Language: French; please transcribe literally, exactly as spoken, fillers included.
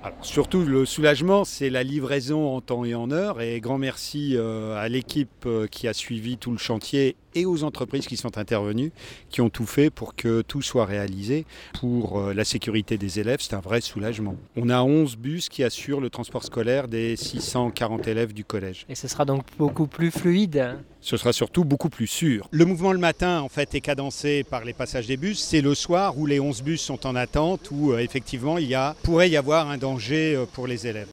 Alors, surtout le soulagement, c'est la livraison en temps et en heure et grand merci euh, à l'équipe euh, qui a suivi tout le chantier et aux entreprises qui sont intervenues, qui ont tout fait pour que tout soit réalisé. Pour euh, la sécurité des élèves, c'est un vrai soulagement. On a onze bus qui assurent le transport scolaire des six cent quarante élèves du collège. Et ce sera donc beaucoup plus fluide. Ce sera surtout beaucoup plus sûr. Le mouvement le matin en fait est cadencé par les passages des bus. C'est le soir où les onze bus sont en attente, où euh, effectivement il y a, pourrait y avoir un danger euh, pour les élèves.